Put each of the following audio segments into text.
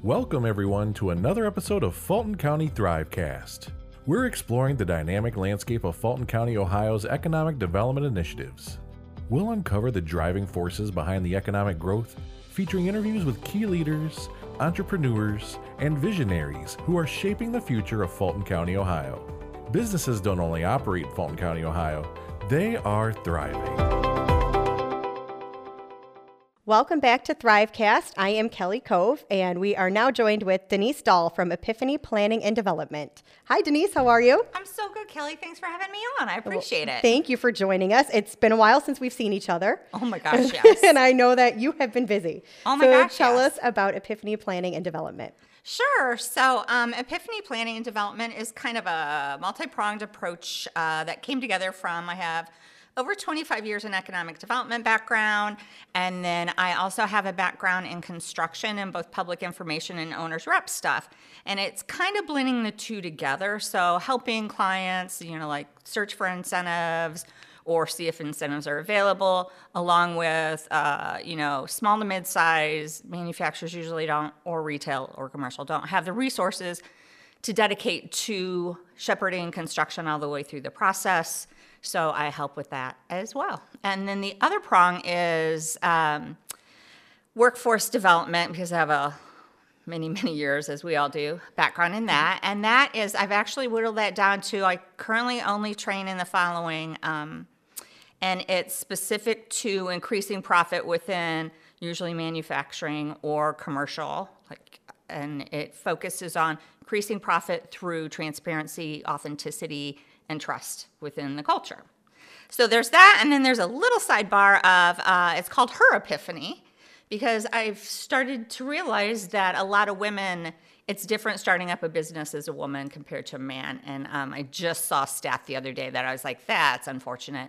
Welcome, everyone, to another episode of Fulton County Thrivecast. We're exploring the dynamic landscape of Fulton County, Ohio's economic development initiatives. We'll uncover the driving forces behind the economic growth, featuring interviews with key leaders, entrepreneurs, and visionaries who are shaping the future of Fulton County, Ohio. Businesses don't only operate in Fulton County, Ohio, they are thriving. Welcome back to Thrivecast. I am Kelly Cove, and we are now joined with Denise Dahl from Epiphany Planning and Development. Hi, Denise. How are you? I'm so good, Kelly. Thanks for having me on. I appreciate it. Thank you for joining us. It's been a while since we've seen each other. Oh, my gosh, yes. And I know that you have been busy. Oh, my gosh, tell yes. us about Epiphany Planning and Development. Sure. So Epiphany Planning and Development is kind of a multi-pronged approach that came together from, I have over 25 years in economic development background, and then I also have a background in construction and both public information and owner's rep stuff. And it's kind of blending the two together, so helping clients, like search for incentives or see if incentives are available, along with, small to mid-size manufacturers usually don't, or retail or commercial, don't have the resources to dedicate to shepherding construction all the way through the process. So I help with that as well. And then the other prong is workforce development, because I have a many years, as we all do, background in that. And that is, I've actually whittled that down to, I currently only train in the following, and it's specific to increasing profit within usually manufacturing or commercial, and it focuses on increasing profit through transparency, authenticity, and trust within the culture. So there's that, and then there's a little sidebar of, it's called Her Epiphany, because I've started to realize that a lot of women, it's different starting up a business as a woman compared to a man, and I just saw a stat the other day that I was like, that's unfortunate.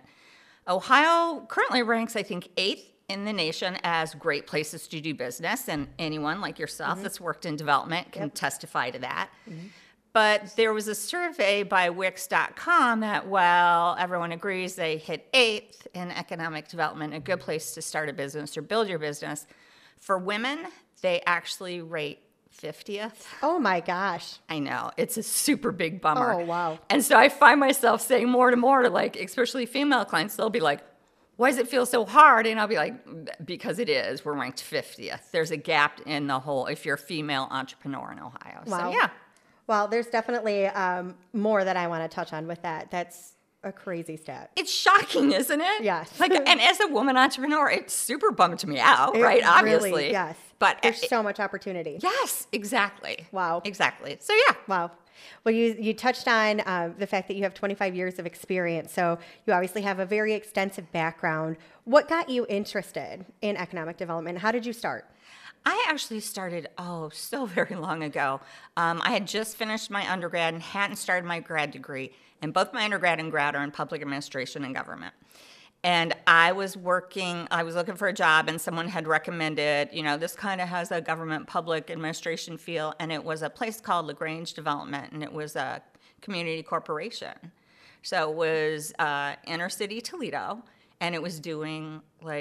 Ohio currently ranks, I think, 8th in the nation as great places to do business, and anyone like yourself that's worked in development can testify to that. But there was a survey by Wix.com that, while everyone agrees they hit 8th in economic development, a good place to start a business or build your business, for women, they actually rate 50th. Oh, my gosh. I know. It's a super big bummer. Oh, wow. And so I find myself saying more to especially female clients, they'll be like, why does it feel so hard? And I'll be like, because it is. We're ranked 50th. There's a gap in the whole, if you're a female entrepreneur in Ohio. Wow. So, yeah. Well, there's definitely more that I want to touch on with that. That's a crazy stat. It's shocking, isn't it? Yes. And as a woman entrepreneur, it super bummed me out, right? Really, Obviously. yes. But there's so much opportunity. Yes, exactly. Wow. Exactly. So, yeah. Wow. Well, you touched on the fact that you have 25 years of experience, so you obviously have a very extensive background. What got you interested in economic development? How did you start? I actually started, so very long ago. I had just finished my undergrad and hadn't started my grad degree, and both my undergrad and grad are in public administration and government. And I was looking for a job, and someone had recommended, this kind of has a government public administration feel, and it was a place called LaGrange Development, and it was a community corporation. So it was inner city Toledo, and it was doing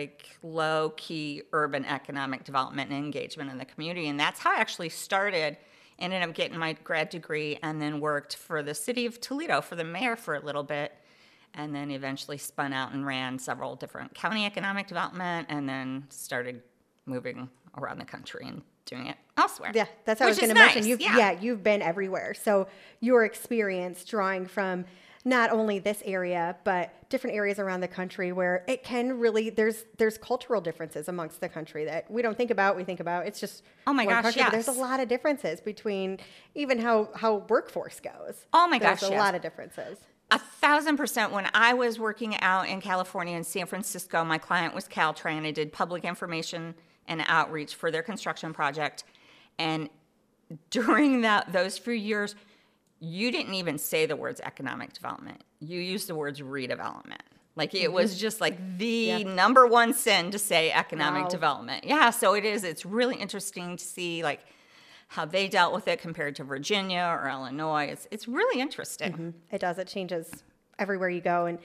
low-key urban economic development and engagement in the community. And that's how I actually started. Ended up getting my grad degree and then worked for the city of Toledo for the mayor for a little bit, and then eventually spun out and ran several different county economic development, and then started moving around the country and doing it elsewhere. Yeah, that's what I was going to mention. You've been everywhere. So your experience drawing from not only this area, but different areas around the country where it can really, there's cultural differences amongst the country that we don't think about. We think about it's just one country, yes. But there's a lot of differences between even how workforce goes. Oh my gosh, there's a lot of differences. 1,000%. When I was working out in California and San Francisco, my client was Caltrain. I did public information and outreach for their construction project. And during those few years, you didn't even say the words economic development. You used the words redevelopment. It was just the number one sin to say economic development. Yeah, so it is. It's really interesting to see how they dealt with it compared to Virginia or Illinois. It's really interesting. It does. It changes everywhere you go. And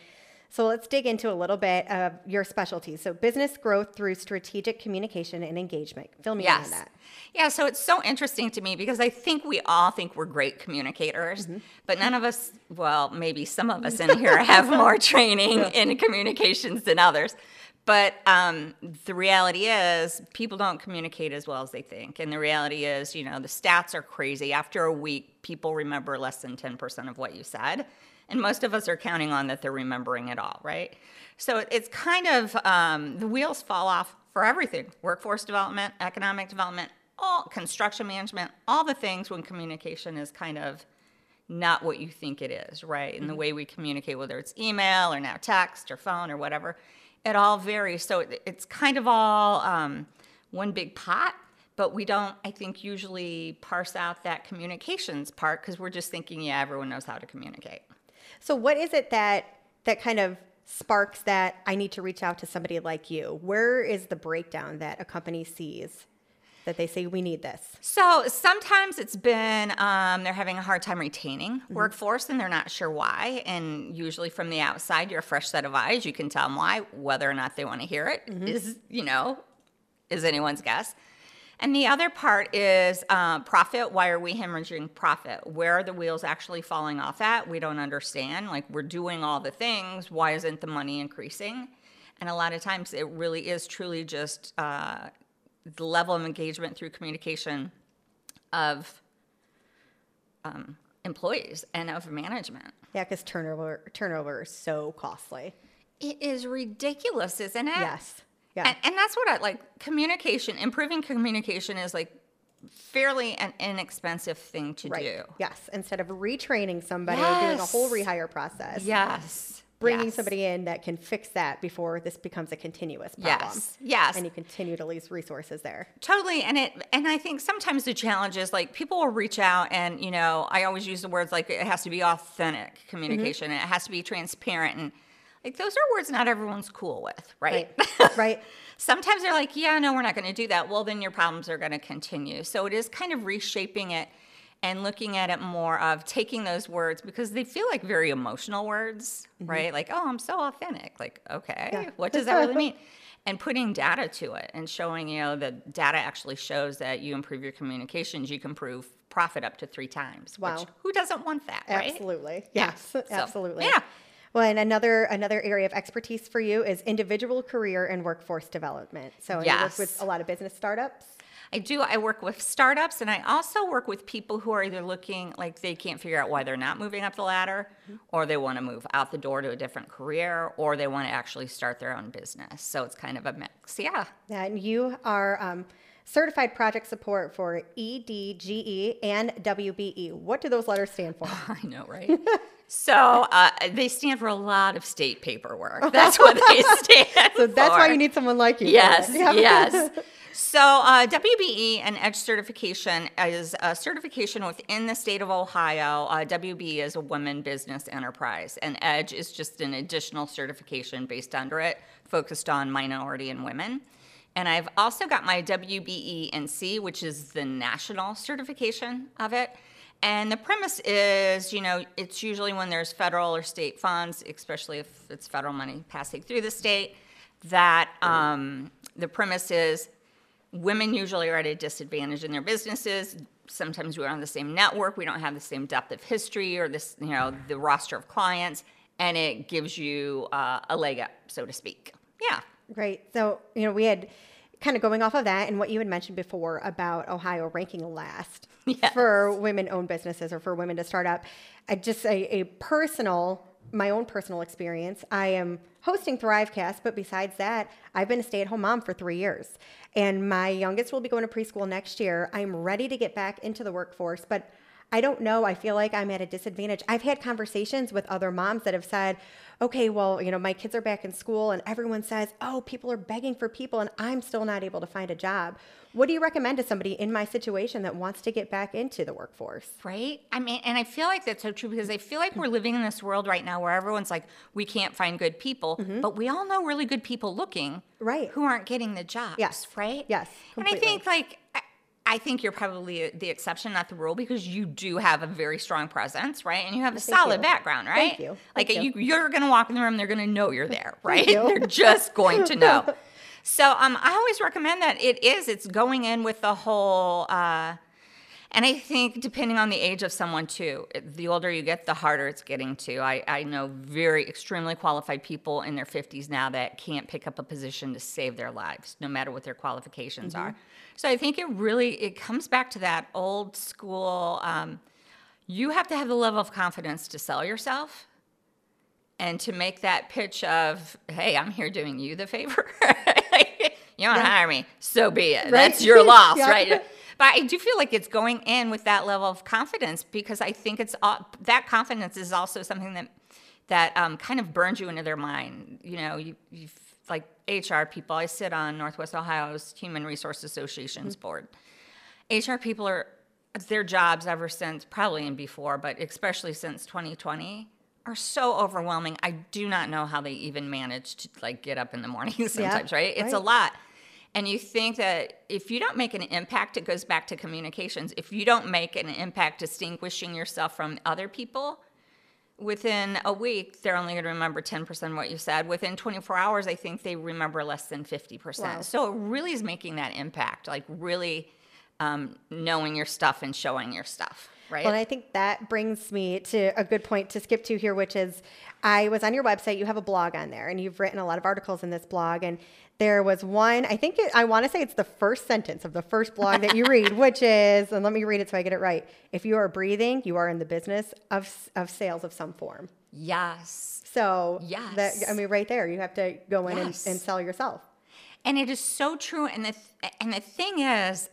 So let's dig into a little bit of your specialty. So business growth through strategic communication and engagement. Fill me in on that. Yeah, so it's so interesting to me because I think we all think we're great communicators, but none of us, well, maybe some of us in here have more training in communications than others. But the reality is people don't communicate as well as they think. And the reality is, the stats are crazy. After a week, people remember less than 10% of what you said. And most of us are counting on that they're remembering it all, right? So it's kind of the wheels fall off for everything. Workforce development, economic development, all construction management, all the things when communication is kind of not what you think it is, right? And the way we communicate, whether it's email or now text or phone or whatever, it all varies. So it's kind of all one big pot, but we don't, I think, usually parse out that communications part because we're just thinking, yeah, everyone knows how to communicate. So what is it that kind of sparks that I need to reach out to somebody like you? Where is the breakdown that a company sees that they say we need this? So sometimes it's been they're having a hard time retaining workforce and they're not sure why. And usually from the outside, you're a fresh set of eyes. You can tell them why. Whether or not they want to hear it is anyone's guess. And the other part is profit. Why are we hemorrhaging profit? Where are the wheels actually falling off at? We don't understand. Like, we're doing all the things. Why isn't the money increasing? And a lot of times it really is truly just the level of engagement through communication of employees and of management. Yeah, because turnover is so costly. It is ridiculous, isn't it? Yes. Yeah. And that's what I like. Communication, improving communication is like fairly an inexpensive thing to do. Yes. Instead of retraining somebody or doing a whole rehire process. Yes. Bringing somebody in that can fix that before this becomes a continuous problem. Yes. And you continue to lose resources there. Totally. And I think sometimes the challenge is like people will reach out and, I always use the words like it has to be authentic communication. And it has to be transparent. And like those are words not everyone's cool with, right? Right. Sometimes they're like, yeah, no, we're not going to do that. Well, then your problems are going to continue. So it is kind of reshaping it and looking at it more of taking those words because they feel like very emotional words, right? Like, oh, I'm so authentic. Like, okay, what does that really mean? And putting data to it and showing, the data actually shows that you improve your communications, you can improve profit up to 3 times. Wow. Which, who doesn't want that, right? Absolutely. Yes, absolutely. Yeah. Well, and another area of expertise for you is individual career and workforce development. So you work with a lot of business startups. I do. I work with startups, and I also work with people who are either looking like they can't figure out why they're not moving up the ladder, or they want to move out the door to a different career, or they want to actually start their own business. So it's kind of a mix. Yeah. And you are certified project support for EDGE and WBE. What do those letters stand for? I know, right? So they stand for a lot of state paperwork. That's what they stand So that's why you need someone like you. Yes, yes. So WBE and EDGE certification is a certification within the state of Ohio. WBE is a women business enterprise, and EDGE is just an additional certification based under it, focused on minority and women. And I've also got my WBE-NC, which is the national certification of it. And the premise is, it's usually when there's federal or state funds, especially if it's federal money passing through the state, that the premise is women usually are at a disadvantage in their businesses. Sometimes we're on the same network. We don't have the same depth of history or this, the roster of clients, and it gives you a leg up, so to speak. Yeah. Great. So, we had kind of going off of that and what you had mentioned before about Ohio ranking last for women-owned businesses or for women to start up. Just my own personal experience. I am hosting Thrivecast, but besides that, I've been a stay-at-home mom for 3 years. And my youngest will be going to preschool next year. I'm ready to get back into the workforce, but I don't know. I feel like I'm at a disadvantage. I've had conversations with other moms that have said, okay, well, my kids are back in school and everyone says, oh, people are begging for people and I'm still not able to find a job. What do you recommend to somebody in my situation that wants to get back into the workforce? Right. I mean, and I feel like that's so true because I feel like we're living in this world right now where everyone's like, we can't find good people, but we all know really good people looking who aren't getting the jobs. Yes. Right. Yes. Completely. And I think I think you're probably the exception, not the rule, because you do have a very strong presence, right? And you have a Thank solid you. background, right? Thank you. Like Thank you. you're going to walk in the room, they're going to know you're there, right? you. They're just going to know. So I always recommend that it's going in with the whole, and I think depending on the age of someone too, the older you get, the harder it's getting to. I know very extremely qualified people in their 50s now that can't pick up a position to save their lives, no matter what their qualifications are. So I think it comes back to that old school, you have to have the level of confidence to sell yourself and to make that pitch of, hey, I'm here doing you the favor. You want to hire me, so be it. Right? That's your loss, right? But I do feel like it's going in with that level of confidence, because I think that confidence is also something that kind of burns you into their mind. You know, you've like HR people. I sit on Northwest Ohio's Human Resource Association's board. HR people their jobs ever since, probably and before, but especially since 2020, are so overwhelming. I do not know how they even manage to like get up in the morning sometimes, right? It's a lot. And you think that if you don't make an impact, it goes back to communications. If you don't make an impact distinguishing yourself from other people, within a week, they're only going to remember 10% of what you said. Within 24 hours, I think they remember less than 50%. Wow. So it really is making that impact, like really knowing your stuff and showing your stuff. Right. Well, and I think that brings me to a good point to skip to here, which is I was on your website. You have a blog on there, and you've written a lot of articles in this blog. And there was one, I want to say it's the first sentence of the first blog that you read, which is, and let me read it so I get it right. If you are breathing, you are in the business of sales of some form. Yes. So, yes. right there, you have to go in and sell yourself. And it is so true. And the thing is,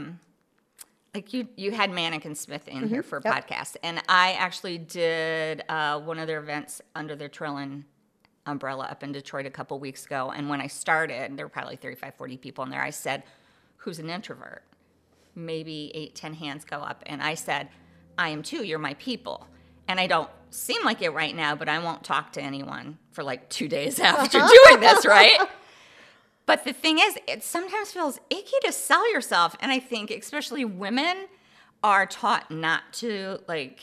like you had Mannequin Smith in here for a podcast, and I actually did one of their events under their Trillin umbrella up in Detroit a couple weeks ago. And when I started, there were probably 35, 40 people in there. I said, who's an introvert? Maybe 8, 10 hands go up. And I said, I am too. You're my people. And I don't seem like it right now, but I won't talk to anyone for like 2 days after doing this, right? But the thing is, it sometimes feels icky to sell yourself. And I think especially women are taught not to like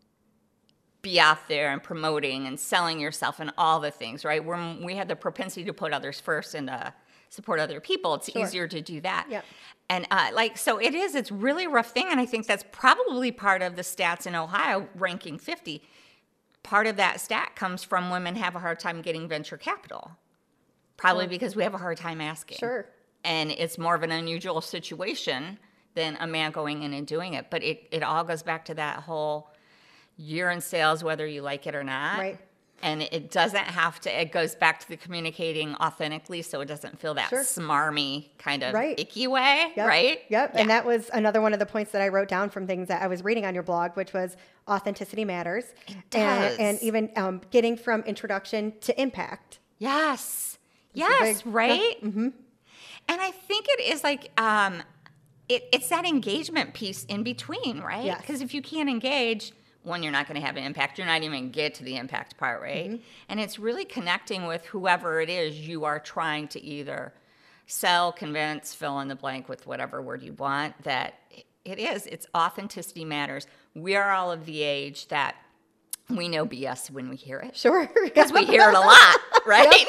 be out there and promoting and selling yourself and all the things, right? We have the propensity to put others first and support other people. It's easier to do that. Yep. And so it's really a rough thing. And I think that's probably part of the stats in Ohio ranking 50. Part of that stat comes from women have a hard time getting venture capital. Probably because we have a hard time asking. Sure. And it's more of an unusual situation than a man going in and doing it. But it all goes back to that whole you're in sales whether you like it or not. Right. And it doesn't have to, it goes back to the communicating authentically so it doesn't feel that smarmy kind of icky way, right? Yep. Yeah. And that was another one of the points that I wrote down from things that I was reading on your blog, which was authenticity matters. It does. And even getting from introduction to impact. Yes. Yes, right? Mm-hmm. And I think it is like, it's that engagement piece in between, right? Yes. Because if you can't engage, one, you're not going to have an impact. You're not even going to get to the impact part, right? Mm-hmm. And it's really connecting with whoever it is you are trying to either sell, convince, fill in the blank with whatever word you want, that it's authenticity matters. We are all of the age that we know BS when we hear it. Sure. Because we hear it a lot, right?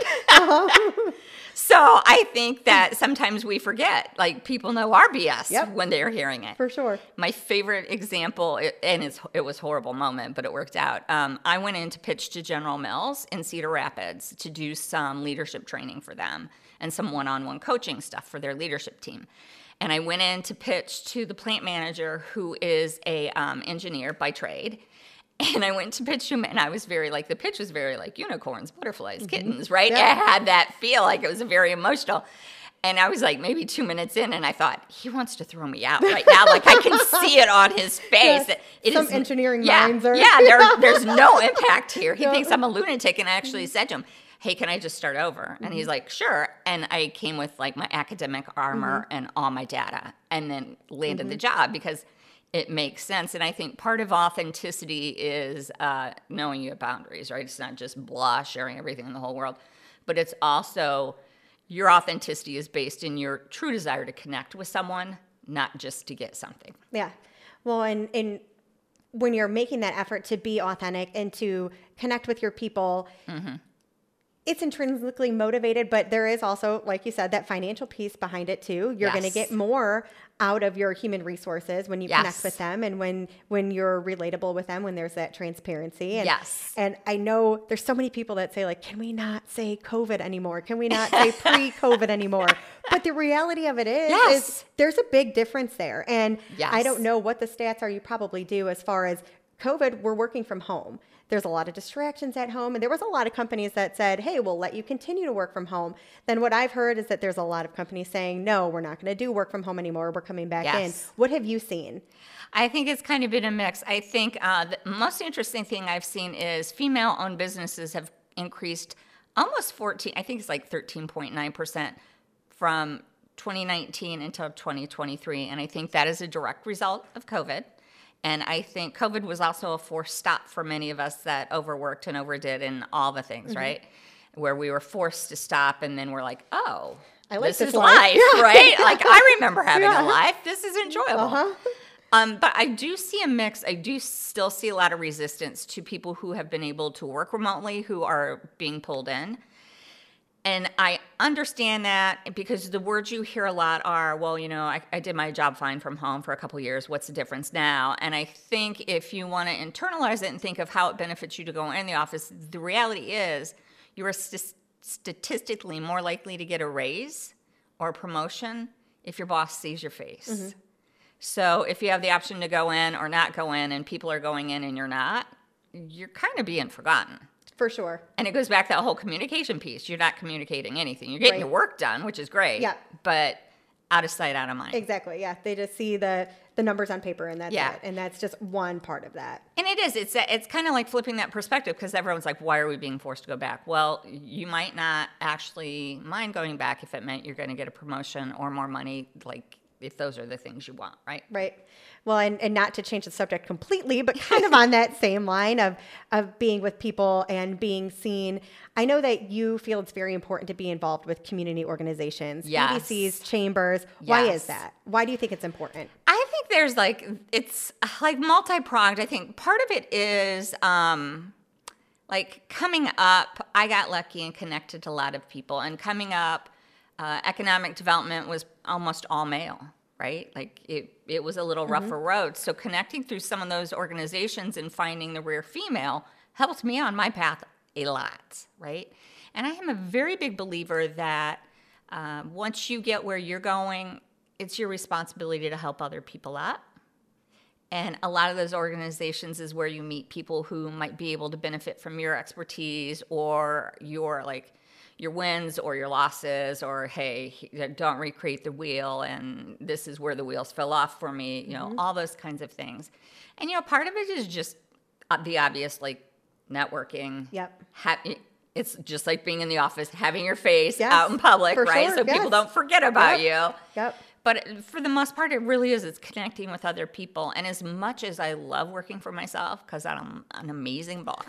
So I think that sometimes we forget, like people know our BS when they're hearing it. For sure. My favorite example, and it was a horrible moment, but it worked out. I went in to pitch to General Mills in Cedar Rapids to do some leadership training for them and some one-on-one coaching stuff for their leadership team. And I went in to pitch to the plant manager, who is a engineer by trade. And I went to pitch him, and I was the pitch was very like unicorns, butterflies, kittens, right? Yeah. It had that feel, like it was very emotional. And I was like maybe 2 minutes in, and I thought, he wants to throw me out right now. Like I can see it on his face. Yes. Some engineering minds are. Yeah, there's no impact here. He thinks I'm a lunatic, and I actually said to him, hey, can I just start over? And he's like, sure. And I came with like my academic armor and all my data, and then landed the job because it makes sense. And I think part of authenticity is knowing you have boundaries, right? It's not just blah, sharing everything in the whole world, but it's also your authenticity is based in your true desire to connect with someone, not just to get something. Yeah. Well, and when you're making that effort to be authentic and to connect with your people, it's intrinsically motivated, but there is also, like you said, that financial piece behind it too. You're going to get more out of your human resources when you connect with them, and when you're relatable with them, when there's that transparency. And, and I know there's so many people that say, like, can we not say COVID anymore? Can we not say pre-COVID anymore? But the reality of it is there's a big difference there. And I don't know what the stats are. You probably do. As far as COVID, we're working from home. There's a lot of distractions at home. And there was a lot of companies that said, hey, we'll let you continue to work from home. Then what I've heard is that there's a lot of companies saying, no, we're not going to do work from home anymore. We're coming back in. What have you seen? I think it's kind of been a mix. I think the most interesting thing I've seen is female-owned businesses have increased almost 13.9% from 2019 until 2023. And I think that is a direct result of COVID. And I think COVID was also a forced stop for many of us that overworked and overdid and all the things, right? Where we were forced to stop, and then we're like, oh, this is life, right? Like, I remember having a life. This is enjoyable. But I do see a mix. I do still see a lot of resistance to people who have been able to work remotely, who are being pulled in. And I understand that, because the words you hear a lot are, well, you know, I did my job fine from home for a couple of years. What's the difference now? And I think if you want to internalize it and think of how it benefits you to go in the office, the reality is you are statistically more likely to get a raise or a promotion if your boss sees your face. So if you have the option to go in or not go in, and people are going in and you're not, you're kind of being forgotten. For sure. And it goes back to that whole communication piece. You're not communicating anything. You're getting your work done, which is great. Yeah. But out of sight, out of mind. Exactly. Yeah. They just see the numbers on paper, and that's it. And that's just one part of that. And it is. It's kind of like flipping that perspective, because everyone's like, why are we being forced to go back? Well, you might not actually mind going back if it meant you're going to get a promotion or more money, like if those are the things you want, right? Right. Well, and not to change the subject completely, but kind of on that same line of being with people and being seen. I know that you feel it's very important to be involved with community organizations, EDCs, chambers. Why is that? Why do you think it's important? I think there's it's like multi-pronged. I think part of it is like coming up, I got lucky and connected to a lot of people. And coming up, economic development was almost all male. Right? Like it was a little rougher road. So connecting through some of those organizations and finding the rare female helped me on my path a lot, right? And I am a very big believer that once you get where you're going, it's your responsibility to help other people up. And a lot of those organizations is where you meet people who might be able to benefit from your expertise or your wins or your losses, or, hey, don't recreate the wheel, and this is where the wheels fell off for me, you know, all those kinds of things. And, you know, part of it is just the obvious, like networking. Yep. It's just like being in the office, having your face out in public, right? So people don't forget about you. Yep. But for the most part, it really is. It's connecting with other people. And as much as I love working for myself, because I'm an amazing boss,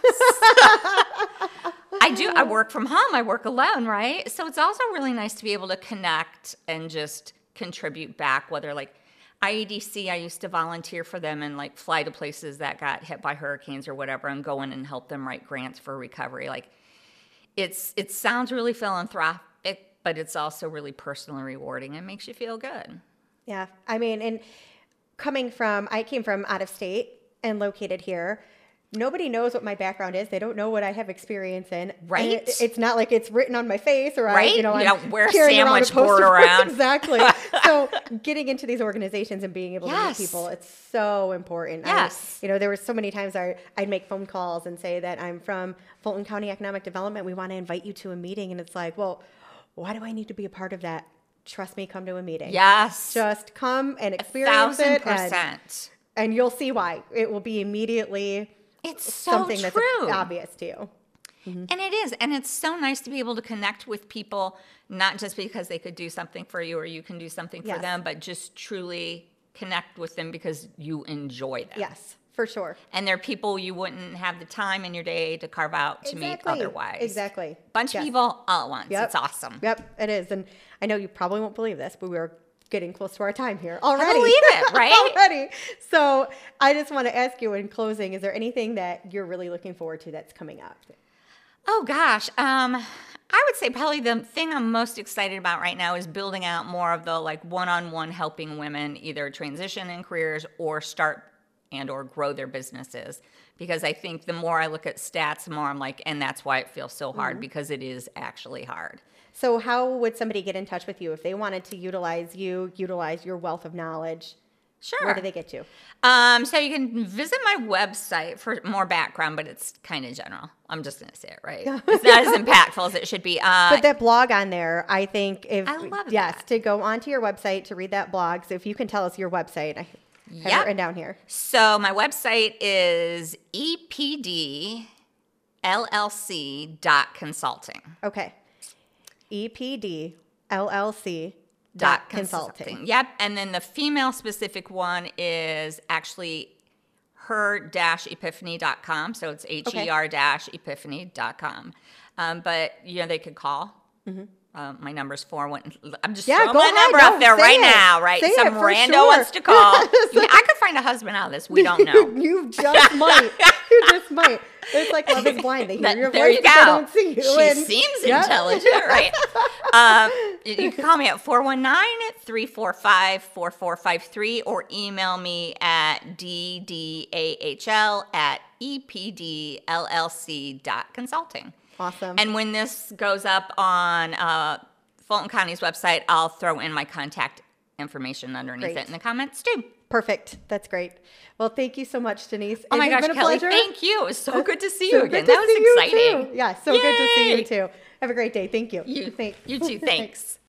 I work from home. I work alone, right? So it's also really nice to be able to connect and just contribute back, whether like IEDC, I used to volunteer for them and like fly to places that got hit by hurricanes or whatever and go in and help them write grants for recovery. Like it sounds really philanthropic, but it's also really personally rewarding and makes you feel good. Yeah. I mean, and I came from out of state and located here. Nobody knows what my background is. They don't know what I have experience in. Right. It's not like it's written on my face or right. You don't wear a sandwich board around. Exactly. So getting into these organizations and being able to meet people, it's so important. Yes. There were so many times I'd make phone calls and say that I'm from Fulton County Economic Development. We want to invite you to a meeting. And it's like, well, why do I need to be a part of that? Trust me, come to a meeting. Yes. Just come and experience 1,000%. And you'll see why. It will be immediately... It's so something true. That's obvious to you. Mm-hmm. And it is. And it's so nice to be able to connect with people, not just because they could do something for you or you can do something for them, but just truly connect with them because you enjoy them. Yes, for sure. And they're people you wouldn't have the time in your day to carve out to meet otherwise. Exactly. Bunch of people all at once. Yep. It's awesome. Yep, it is. And I know you probably won't believe this, but we were getting close to our time here already. I believe it, right? Already. So I just want to ask you in closing, is there anything that you're really looking forward to that's coming up? Oh gosh. I would say probably the thing I'm most excited about right now is building out more of the like one-on-one helping women either transition in careers or start and or grow their businesses. Because I think the more I look at stats, the more I'm like, and that's why it feels so hard, because it is actually hard. So how would somebody get in touch with you if they wanted to utilize your wealth of knowledge? Sure. Where do they get to? So you can visit my website for more background, but it's kind of general. I'm just going to say it, right? It's not as impactful as it should be. But that blog on there, I think I love that. to go onto your website to read that blog. So if you can tell us your website, I have it written down here. So my website is epdllc.consulting. Okay. epdllc.consulting. Yep. And then the female specific one is actually her-epiphany.com. So it's her-epiphany.com. But, they could call. Mm-hmm. My number's 41. I'm just throwing my number up there right now, right? Some rando wants to call. I could find a husband out of this. We don't know. You just might. You just might. It's like Love is Blind. They hear your voice, but they don't see you. She seems intelligent, right? You can call me at 419-345-4453 or email me at ddahl@epdllc.consulting. Awesome. And when this goes up on Fulton County's website, I'll throw in my contact information underneath it in the comments too. Perfect. That's great. Well, thank you so much, Denise. Oh my gosh, Kelly, thank you. It was so good to see you again. That was exciting. Yeah, so good to see you too. Have a great day. Thank you. You too. Thanks.